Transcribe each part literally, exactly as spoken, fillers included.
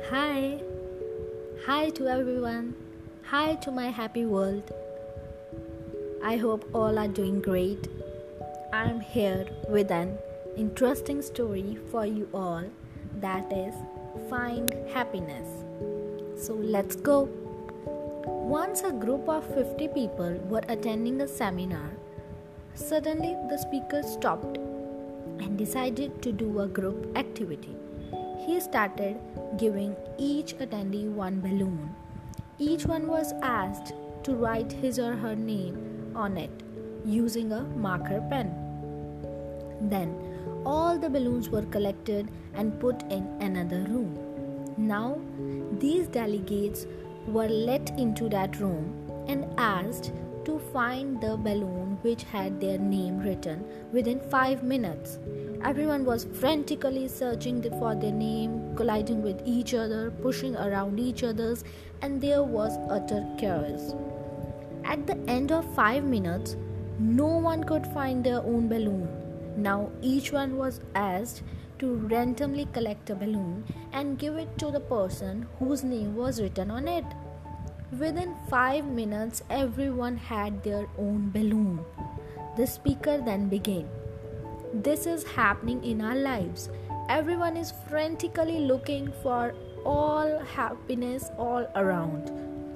Hi, hi to everyone. Hi to my happy world. I hope all are doing great. I'm here with an interesting story for you all, that is Find Happiness. So let's go. Once a group of fifty people were attending a seminar. Suddenly the speaker stopped and decided to do a group activity. He started giving each attendee one balloon. Each one was asked to write his or her name on it using a marker pen. Then all the balloons were collected and put in another room. Now these delegates were let into that room and asked to find the balloon which had their name written within five minutes. Everyone was frantically searching for their name, colliding with each other, pushing around each other's, and there was utter chaos. At the end of five minutes, no one could find their own balloon. Now each one was asked to randomly collect a balloon and give it to the person whose name was written on it. Within five minutes, everyone had their own balloon. The speaker then began. This is happening in our lives. Everyone is frantically looking for all happiness all around,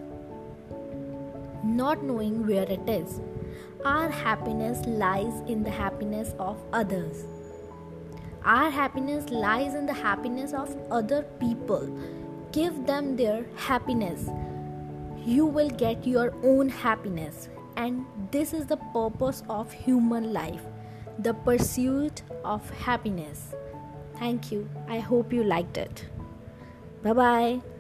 not knowing where it is. Our happiness lies in the happiness of others. Our happiness lies in the happiness of other people. Give them their happiness. You will get your own happiness. And this is the purpose of human life, the pursuit of happiness. Thank you. I hope you liked it. Bye bye.